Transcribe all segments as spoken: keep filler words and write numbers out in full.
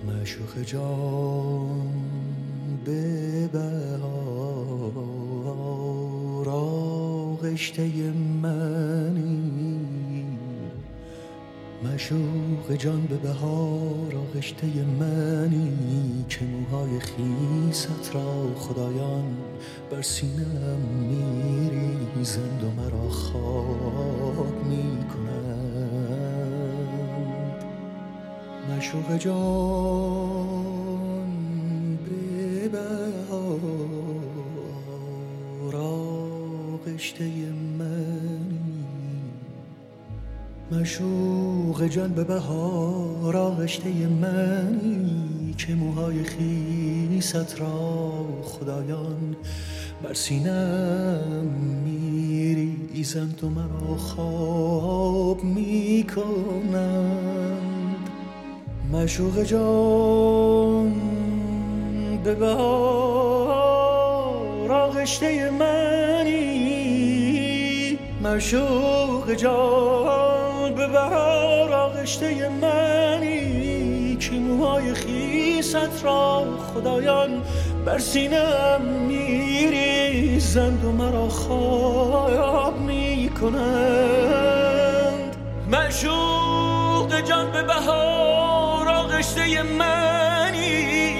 معشوق جان به بهار آغشته منی، معشوق جان به بهار آغشته منی که موهای خیست را خدایان بر سینم میریزند و مرا خواب میکنند. معشوق جان به بهار آغشته منی، معشوق جان به بهار آغشته منی که موهای خیست را خدایان بر سینم میریزند و مرا خواب میکنند. معشوق جان به بهار آغشته منی، معشوق جان به بهار آغشته منی که موهای خیست را خدایان بر سینم میریزند و مرا خواب میکنند. معشوق جان به بهار آغشته منی،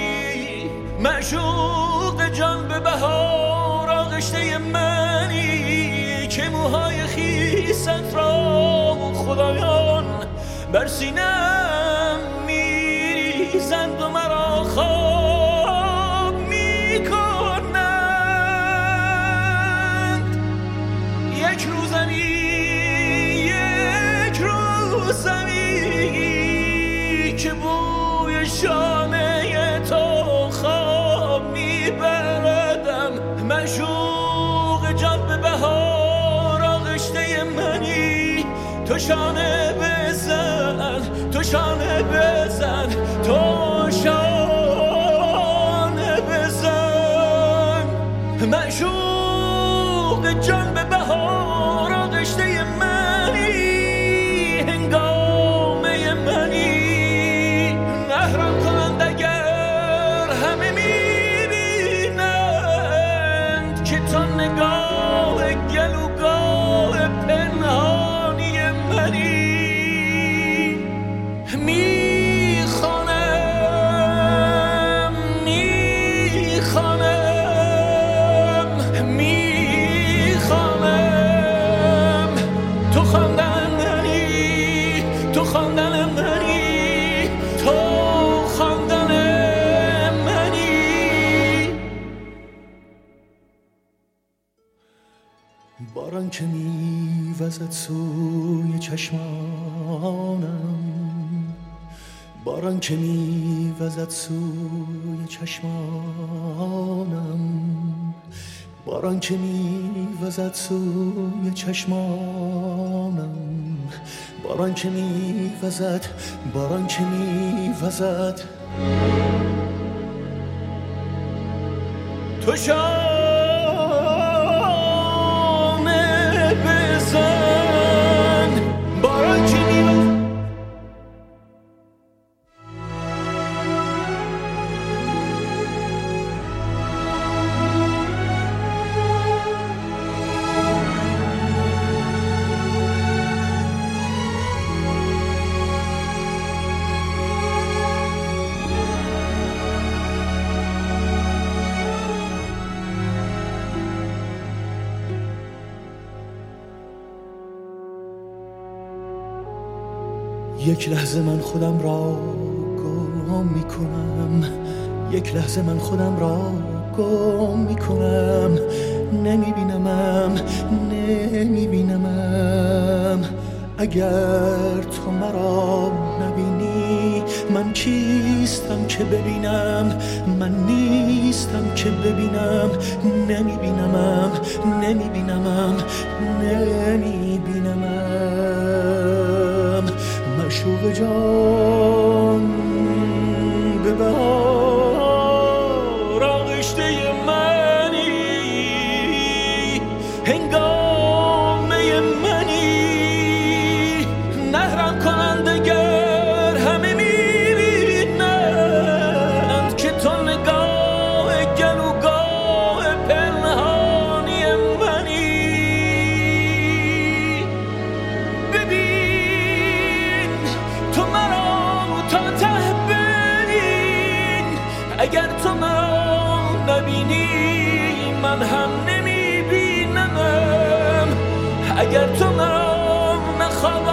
معشوق جان به بهار آغشته منی که موهای خیست را خدایان بر سینم میریزند و مرا خواب میکنند. یک روزمی یک روزمی که بوی شانه تو خواب میبردم، معشوق جان به بهار آغشته منی، تو شانه بزن تو شانه بزن تو شانه بزن. معشوق جان به بهار آغشته منی، هنگامه منی، نهرم کنند اگر همه میبینند که تو نگاه گلوگاه پنهانی منی. میخوانم میخوانم میخوانم تو خواندن منی، تو خواندن منی، تو خواندن منی. باران که میوزد سوی چشمانم، باران که میوزد سوی چشمانم، باران که میوزد سوی چشمانم، باران که میوزد، باران که میوزد تو شانه بزن، باران که میوزد. یک لحظه من خودم را گم میکنم، یک لحظه من خودم را گم میکنم، نمیبینمم نمیبینمم. اگر تو مرا نبینی من کیستم که ببینم، من نیستم که ببینم. نمیبینمم نمیبینمم نمیبینمم. معشوق جان به بهار آغشته منی، هنگامه منی، نهرم کنند اگر همه میبینند اگر تو من نبینی من هم نمیبینمم، اگر تو من نخوابم